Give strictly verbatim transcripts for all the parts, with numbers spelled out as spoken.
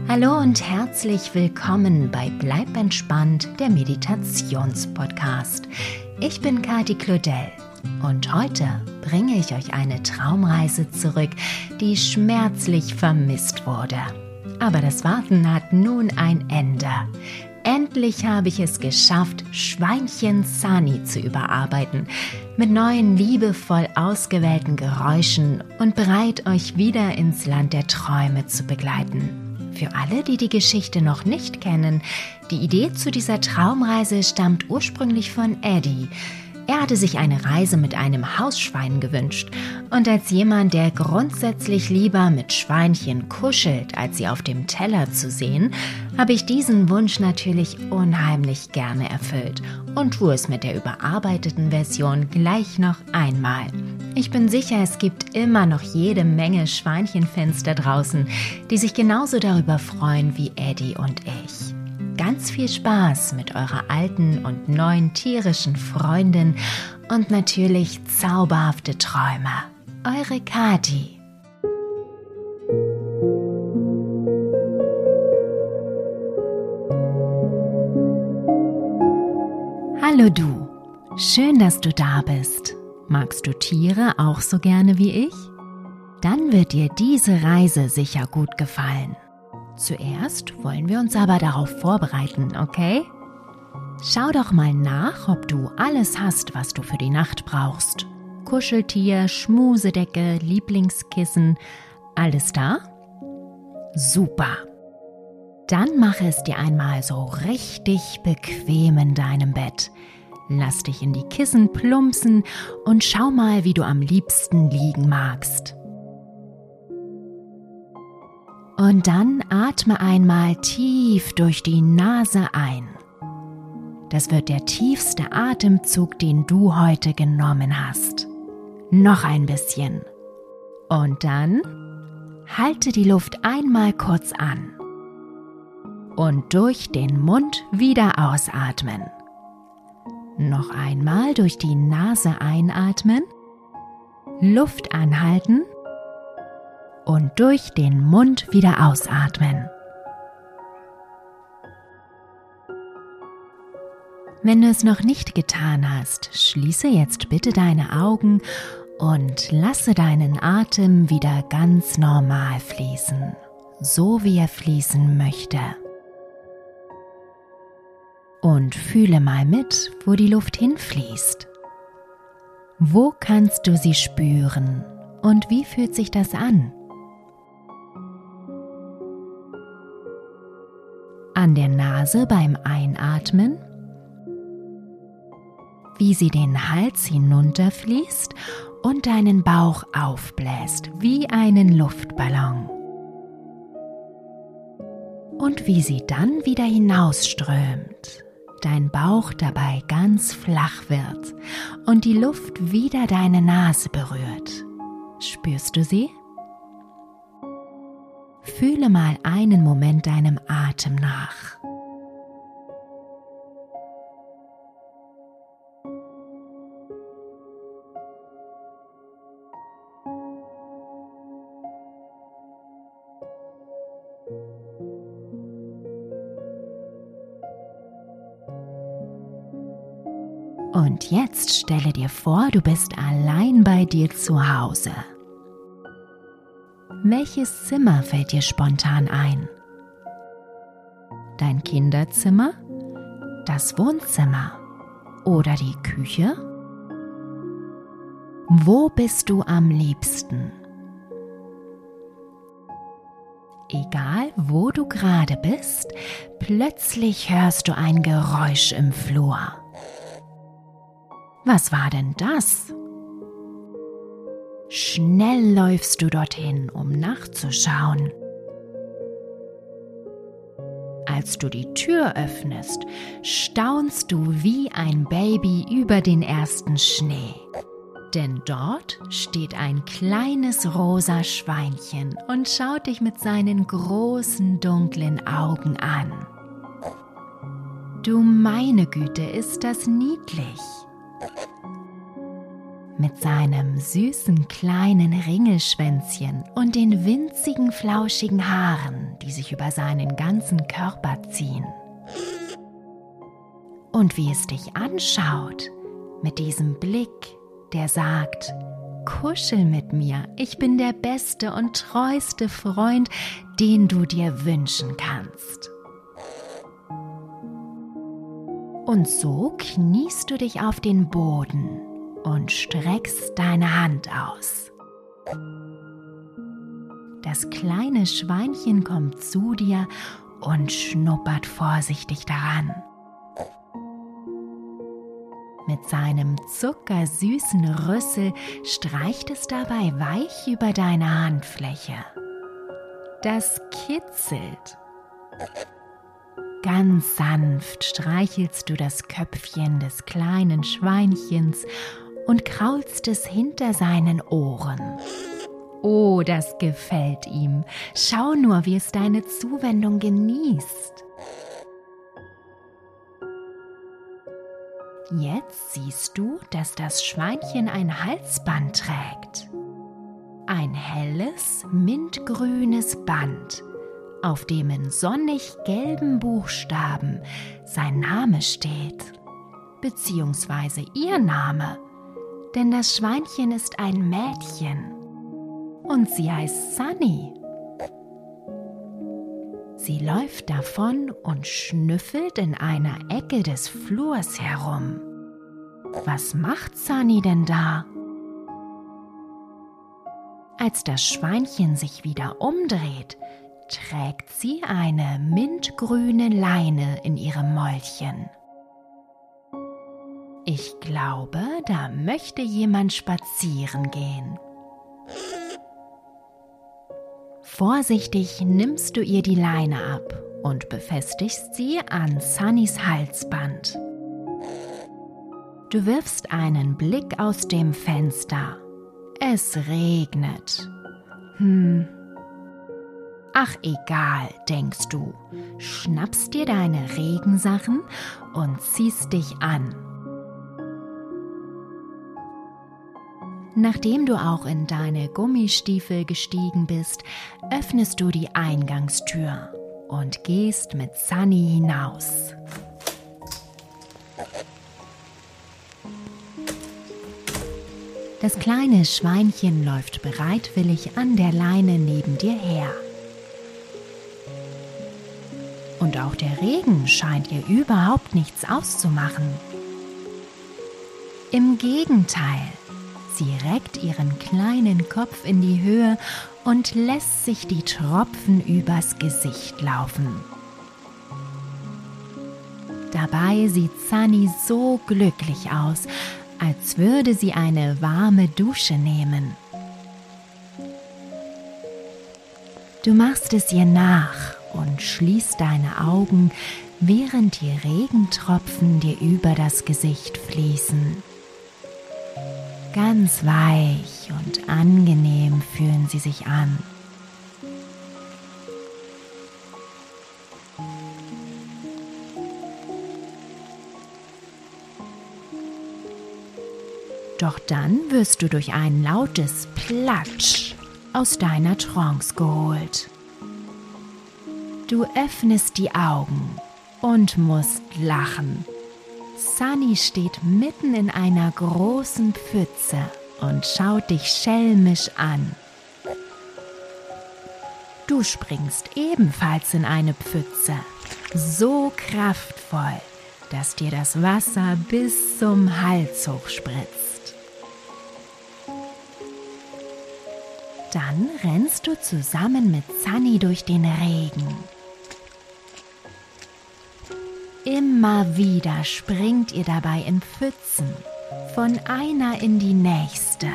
Hallo und herzlich willkommen bei Bleib entspannt, der Meditationspodcast. Ich bin Kati Claudel und heute bringe ich euch eine Traumreise zurück, die schmerzlich vermisst wurde. Aber das Warten hat nun ein Ende. Endlich habe ich es geschafft, Schweinchen Sunny zu überarbeiten, mit neuen liebevoll ausgewählten Geräuschen und bereit, euch wieder ins Land der Träume zu begleiten. Für alle, die die Geschichte noch nicht kennen, die Idee zu dieser Traumreise stammt ursprünglich von Eddie. Er hatte sich eine Reise mit einem Hausschwein gewünscht und als jemand, der grundsätzlich lieber mit Schweinchen kuschelt, als sie auf dem Teller zu sehen, habe ich diesen Wunsch natürlich unheimlich gerne erfüllt und tue es mit der überarbeiteten Version gleich noch einmal. Ich bin sicher, es gibt immer noch jede Menge Schweinchenfans da draußen, die sich genauso darüber freuen wie Eddie und ich. Ganz viel Spaß mit eurer alten und neuen tierischen Freundin und natürlich zauberhafte Träume. Eure Kati. Hallo du, schön, dass du da bist. Magst du Tiere auch so gerne wie ich? Dann wird dir diese Reise sicher gut gefallen. Zuerst wollen wir uns aber darauf vorbereiten, okay? Schau doch mal nach, ob du alles hast, was du für die Nacht brauchst. Kuscheltier, Schmusedecke, Lieblingskissen, alles da? Super! Dann mache es dir einmal so richtig bequem in deinem Bett. Lass dich in die Kissen plumpsen und schau mal, wie du am liebsten liegen magst. Und dann atme einmal tief durch die Nase ein. Das wird der tiefste Atemzug, den du heute genommen hast. Noch ein bisschen. Und dann halte die Luft einmal kurz an. Und durch den Mund wieder ausatmen. Noch einmal durch die Nase einatmen, Luft anhalten und durch den Mund wieder ausatmen. Wenn du es noch nicht getan hast, schließe jetzt bitte deine Augen und lasse deinen Atem wieder ganz normal fließen, so wie er fließen möchte. Und fühle mal mit, wo die Luft hinfließt. Wo kannst du sie spüren und wie fühlt sich das an? An der Nase beim Einatmen, wie sie den Hals hinunterfließt und deinen Bauch aufbläst wie einen Luftballon. Und wie sie dann wieder hinausströmt, dein Bauch dabei ganz flach wird und die Luft wieder deine Nase berührt. Spürst du sie? Fühle mal einen Moment deinem Atem nach. Und jetzt stelle dir vor, du bist allein bei dir zu Hause. Welches Zimmer fällt dir spontan ein? Dein Kinderzimmer? Das Wohnzimmer? Oder die Küche? Wo bist du am liebsten? Egal, wo du gerade bist, plötzlich hörst du ein Geräusch im Flur. Was war denn das? Schnell läufst du dorthin, um nachzuschauen. Als du die Tür öffnest, staunst du wie ein Baby über den ersten Schnee. Denn dort steht ein kleines rosa Schweinchen und schaut dich mit seinen großen dunklen Augen an. Du meine Güte, ist das niedlich! Mit seinem süßen kleinen Ringelschwänzchen und den winzigen flauschigen Haaren, die sich über seinen ganzen Körper ziehen. Und wie es dich anschaut, mit diesem Blick, der sagt: Kuschel mit mir, ich bin der beste und treueste Freund, den du dir wünschen kannst. Und so kniest du dich auf den Boden und streckst deine Hand aus. Das kleine Schweinchen kommt zu dir und schnuppert vorsichtig daran. Mit seinem zuckersüßen Rüssel streicht es dabei weich über deine Handfläche. Das kitzelt. Ganz sanft streichelst du das Köpfchen des kleinen Schweinchens und kraulst es hinter seinen Ohren. Oh, das gefällt ihm. Schau nur, wie es deine Zuwendung genießt. Jetzt siehst du, dass das Schweinchen ein Halsband trägt. Ein helles, mintgrünes Band, auf dem in sonnig gelben Buchstaben sein Name steht, beziehungsweise ihr Name, denn das Schweinchen ist ein Mädchen und sie heißt Sunny. Sie läuft davon und schnüffelt in einer Ecke des Flurs herum. Was macht Sunny denn da? Als das Schweinchen sich wieder umdreht, trägt sie eine mintgrüne Leine in ihrem Mäulchen. Ich glaube, da möchte jemand spazieren gehen. Vorsichtig nimmst du ihr die Leine ab und befestigst sie an Sunnys Halsband. Du wirfst einen Blick aus dem Fenster. Es regnet. Hm. Ach egal, denkst du, schnappst dir deine Regensachen und ziehst dich an. Nachdem du auch in deine Gummistiefel gestiegen bist, öffnest du die Eingangstür und gehst mit Sunny hinaus. Das kleine Schweinchen läuft bereitwillig an der Leine neben dir her. Und auch der Regen scheint ihr überhaupt nichts auszumachen. Im Gegenteil, sie reckt ihren kleinen Kopf in die Höhe und lässt sich die Tropfen übers Gesicht laufen. Dabei sieht Sunny so glücklich aus, als würde sie eine warme Dusche nehmen. Du machst es ihr nach und schließt deine Augen, während die Regentropfen dir über das Gesicht fließen. Ganz weich und angenehm fühlen sie sich an. Doch dann wirst du durch ein lautes Platsch aus deiner Trance geholt. Du öffnest die Augen und musst lachen. Sunny steht mitten in einer großen Pfütze und schaut dich schelmisch an. Du springst ebenfalls in eine Pfütze, so kraftvoll, dass dir das Wasser bis zum Hals hochspritzt. Dann rennst du zusammen mit Sunny durch den Regen. Immer wieder springt ihr dabei in Pfützen, von einer in die nächste.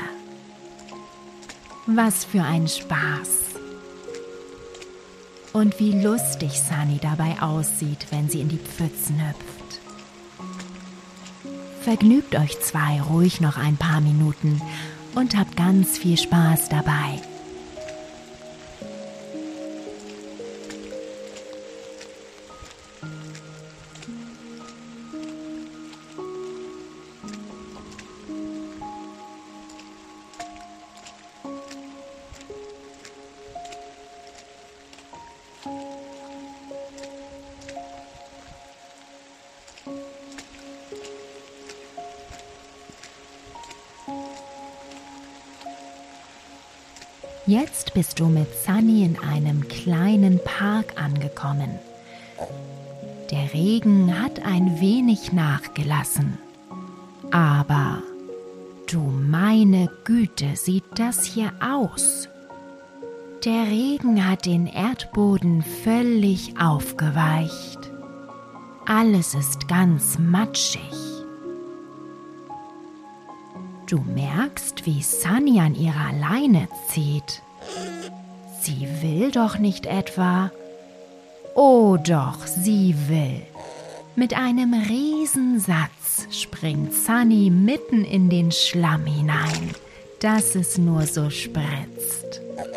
Was für ein Spaß! Und wie lustig Sunny dabei aussieht, wenn sie in die Pfützen hüpft. Vergnügt euch zwei ruhig noch ein paar Minuten und habt ganz viel Spaß dabei. Jetzt bist du mit Sunny in einem kleinen Park angekommen. Der Regen hat ein wenig nachgelassen. Aber, du meine Güte, sieht das hier aus. Der Regen hat den Erdboden völlig aufgeweicht. Alles ist ganz matschig. Du merkst, wie Sunny an ihrer Leine zieht. Sie will doch nicht etwa. Oh doch, sie will. Mit einem Riesensatz springt Sunny mitten in den Schlamm hinein, dass es nur so spritzt.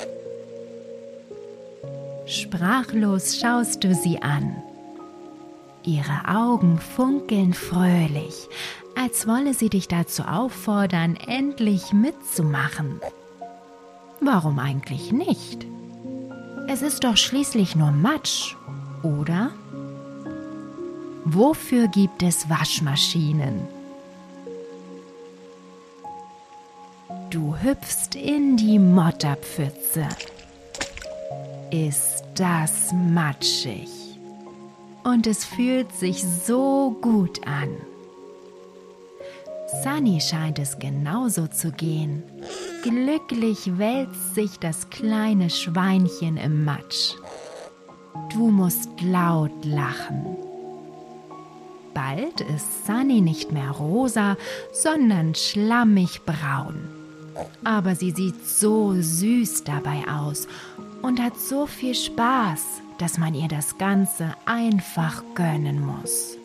Sprachlos schaust du sie an. Ihre Augen funkeln fröhlich, als wolle sie dich dazu auffordern, endlich mitzumachen. Warum eigentlich nicht? Es ist doch schließlich nur Matsch, oder? Wofür gibt es Waschmaschinen? Du hüpfst in die Motterpfütze. Ist das matschig? Und es fühlt sich so gut an. Sunny scheint es genauso zu gehen. Glücklich wälzt sich das kleine Schweinchen im Matsch. Du musst laut lachen. Bald ist Sunny nicht mehr rosa, sondern schlammig braun. Aber sie sieht so süß dabei aus und hat so viel Spaß, dass man ihr das Ganze einfach gönnen muss.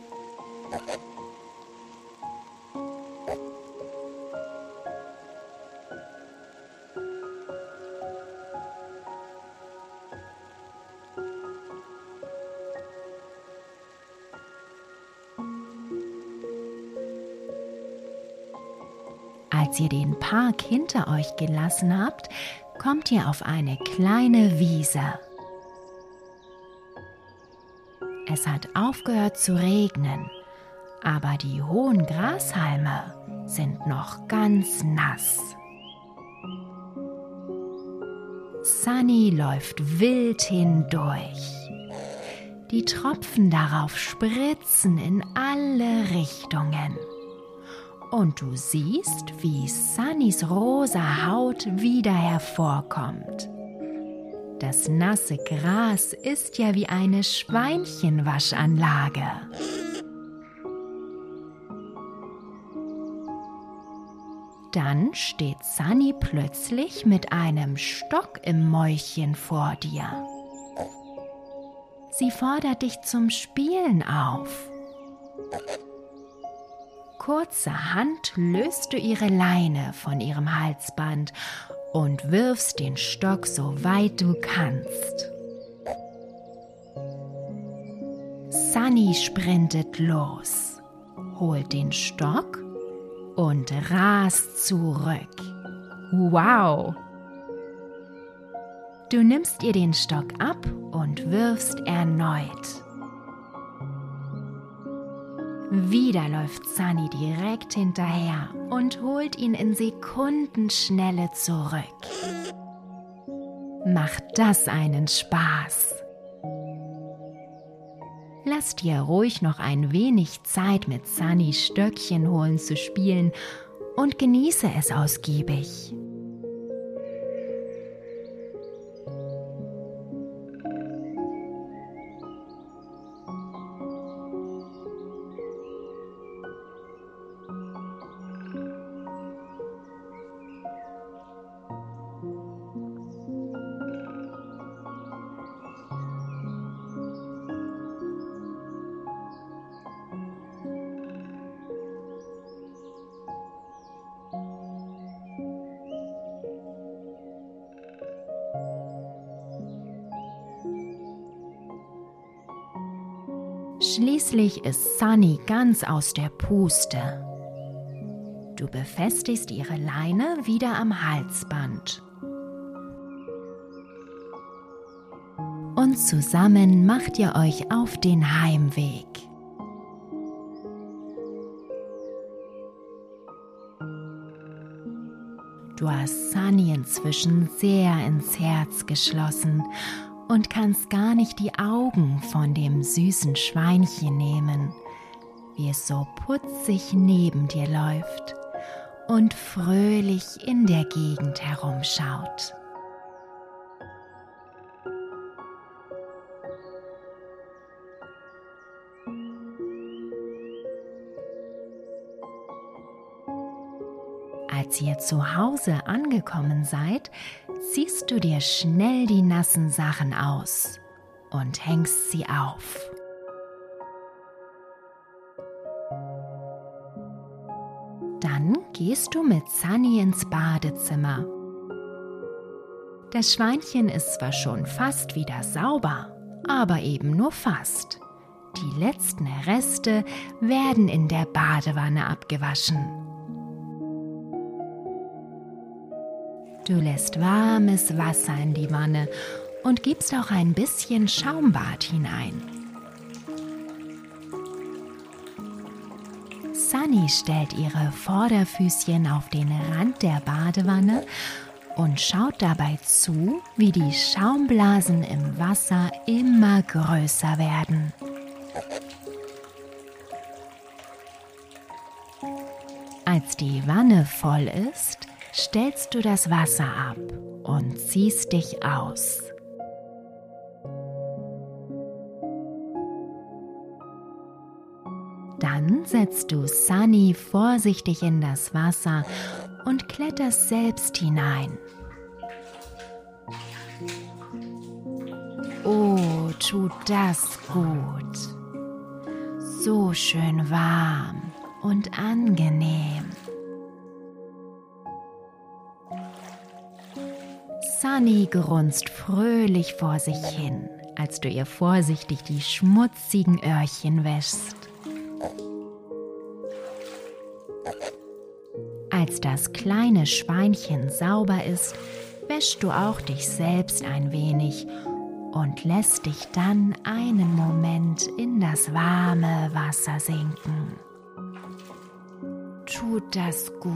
Als ihr den Park hinter euch gelassen habt, kommt ihr auf eine kleine Wiese. Es hat aufgehört zu regnen, aber die hohen Grashalme sind noch ganz nass. Sunny läuft wild hindurch. Die Tropfen darauf spritzen in alle Richtungen. Und du siehst, wie Sunnys rosa Haut wieder hervorkommt. Das nasse Gras ist ja wie eine Schweinchenwaschanlage. Dann steht Sunny plötzlich mit einem Stock im Mäulchen vor dir. Sie fordert dich zum Spielen auf. Kurzerhand löst du ihre Leine von ihrem Halsband und wirfst den Stock so weit du kannst. Sunny sprintet los, holt den Stock und rast zurück. Wow! Du nimmst ihr den Stock ab und wirfst erneut. Wieder läuft Sunny direkt hinterher und holt ihn in Sekundenschnelle zurück. Macht das einen Spaß? Lass dir ruhig noch ein wenig Zeit mit Sunnys Stöckchen holen zu spielen und genieße es ausgiebig. Schließlich ist Sunny ganz aus der Puste. Du befestigst ihre Leine wieder am Halsband. Und zusammen macht ihr euch auf den Heimweg. Du hast Sunny inzwischen sehr ins Herz geschlossen und kannst gar nicht die Augen von dem süßen Schweinchen nehmen, wie es so putzig neben dir läuft und fröhlich in der Gegend herumschaut. Als ihr zu Hause angekommen seid, ziehst du dir schnell die nassen Sachen aus und hängst sie auf. Dann gehst du mit Sunny ins Badezimmer. Das Schweinchen ist zwar schon fast wieder sauber, aber eben nur fast. Die letzten Reste werden in der Badewanne abgewaschen. Du lässt warmes Wasser in die Wanne und gibst auch ein bisschen Schaumbad hinein. Sunny stellt ihre Vorderfüßchen auf den Rand der Badewanne und schaut dabei zu, wie die Schaumblasen im Wasser immer größer werden. Als die Wanne voll ist, stellst du das Wasser ab und ziehst dich aus. Dann setzt du Sunny vorsichtig in das Wasser und kletterst selbst hinein. Oh, tut das gut. So schön warm und angenehm. Sunny grunzt fröhlich vor sich hin, als du ihr vorsichtig die schmutzigen Öhrchen wäschst. Als das kleine Schweinchen sauber ist, wäschst du auch dich selbst ein wenig und lässt dich dann einen Moment in das warme Wasser sinken. Tut das gut.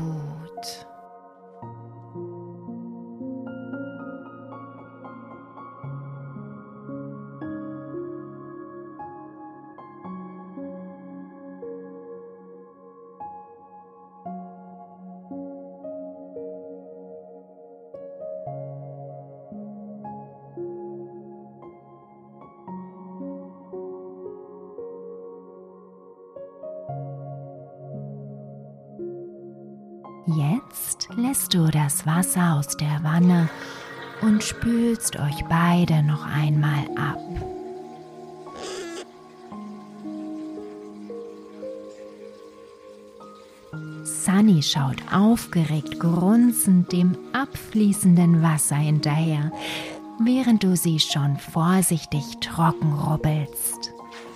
Jetzt lässt du das Wasser aus der Wanne und spülst euch beide noch einmal ab. Sunny schaut aufgeregt grunzend dem abfließenden Wasser hinterher, während du sie schon vorsichtig trocken rubbelst.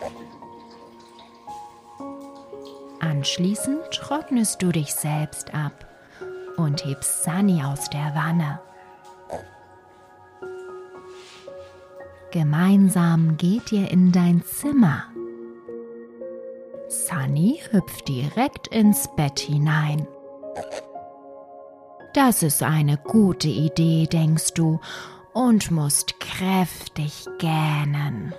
Anschließend trocknest du dich selbst ab und hebst Sunny aus der Wanne. Gemeinsam geht ihr in dein Zimmer. Sunny hüpft direkt ins Bett hinein. Das ist eine gute Idee, denkst du, und musst kräftig gähnen.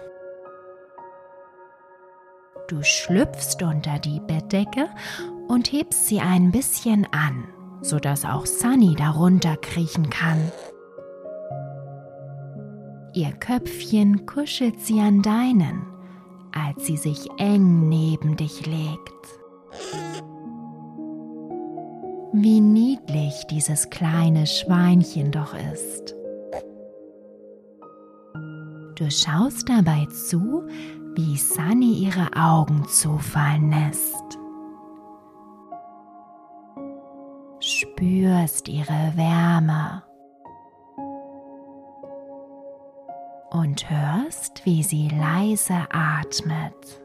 Du schlüpfst unter die Bettdecke und hebst sie ein bisschen an, sodass auch Sunny darunter kriechen kann. Ihr Köpfchen kuschelt sie an deinen, als sie sich eng neben dich legt. Wie niedlich dieses kleine Schweinchen doch ist. Du schaust dabei zu, wie Sunny ihre Augen zufallen lässt. Spürst ihre Wärme und hörst, wie sie leise atmet.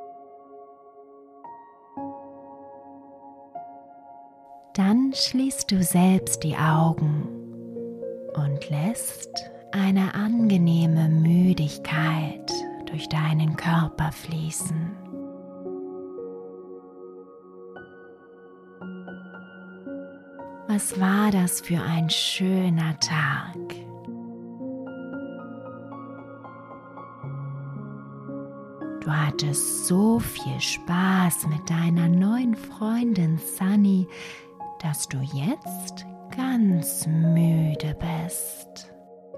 Dann schließt du selbst die Augen und lässt eine angenehme Müdigkeit durch deinen Körper fließen. Was war das für ein schöner Tag? Du hattest so viel Spaß mit deiner neuen Freundin Sunny, dass du jetzt ganz müde bist.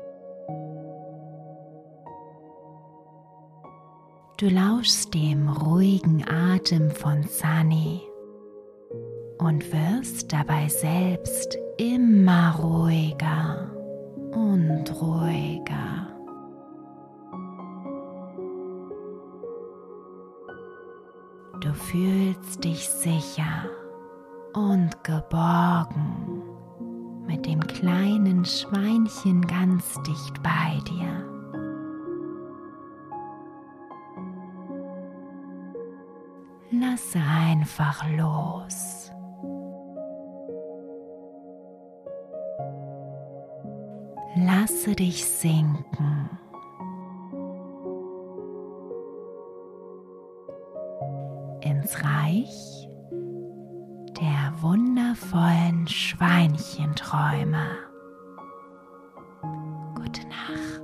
Du lauschst dem ruhigen Atem von Sunny und wirst dabei selbst immer ruhiger und ruhiger. Du fühlst dich sicher und geborgen mit dem kleinen Schweinchen ganz dicht bei dir. Lasse einfach los. Lasse dich sinken. Ins Reich der wundervollen Schweinchenträume. Gute Nacht.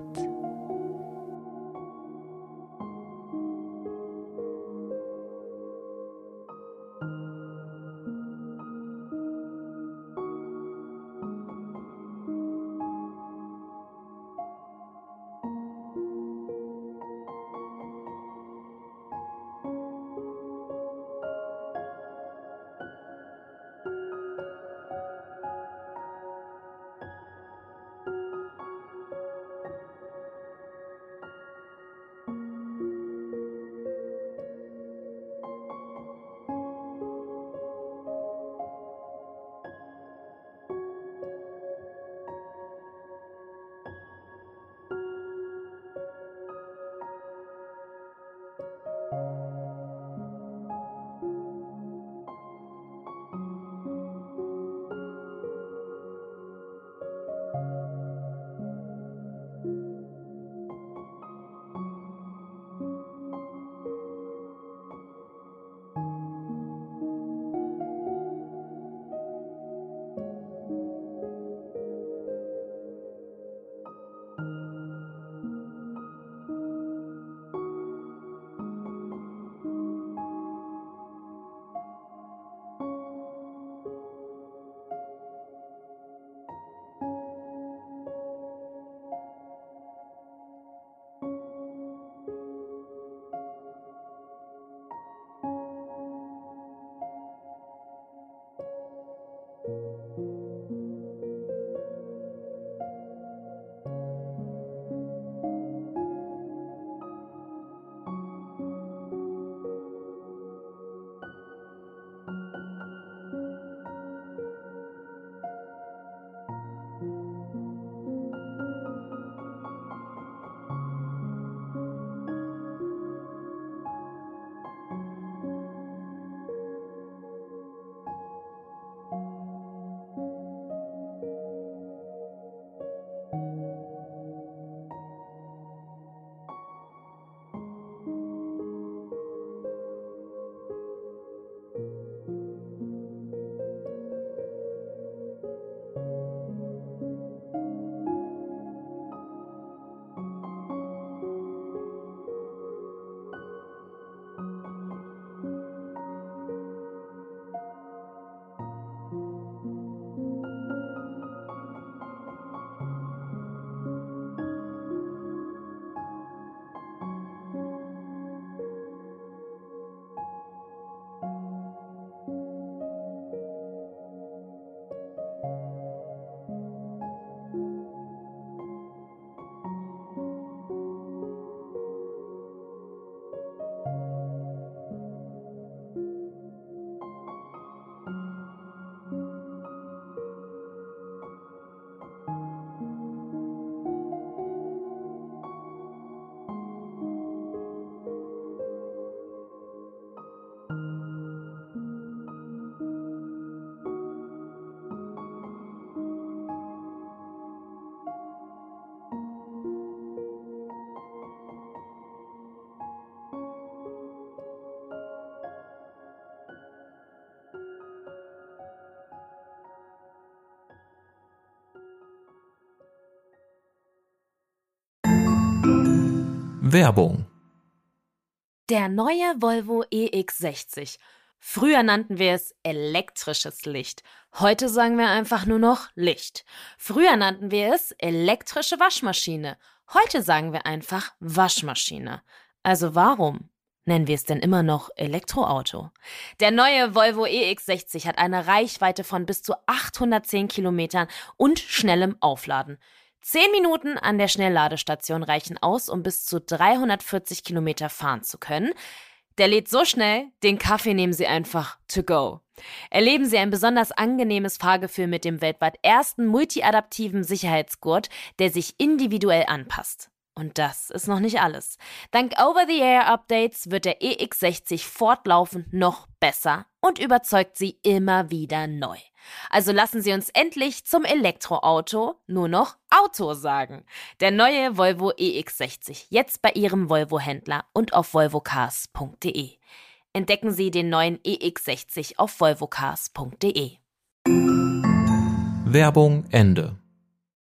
Werbung. Der neue Volvo E X sechzig. Früher nannten wir es elektrisches Licht. Heute sagen wir einfach nur noch Licht. Früher nannten wir es elektrische Waschmaschine. Heute sagen wir einfach Waschmaschine. Also warum nennen wir es denn immer noch Elektroauto? Der neue Volvo E X sechzig hat eine Reichweite von bis zu achthundertzehn Kilometern und schnellem Aufladen. Zehn Minuten an der Schnellladestation reichen aus, um bis zu dreihundertvierzig Kilometer fahren zu können. Der lädt so schnell, den Kaffee nehmen Sie einfach to go. Erleben Sie ein besonders angenehmes Fahrgefühl mit dem weltweit ersten multiadaptiven Sicherheitsgurt, der sich individuell anpasst. Und das ist noch nicht alles. Dank Over-the-Air-Updates wird der E X sechzig fortlaufend noch besser und überzeugt Sie immer wieder neu. Also lassen Sie uns endlich zum Elektroauto nur noch Auto sagen. Der neue Volvo E X sechzig, jetzt bei Ihrem Volvo-Händler und auf volvo cars punkt de. Entdecken Sie den neuen E X sechzig auf volvo cars punkt de. Werbung Ende.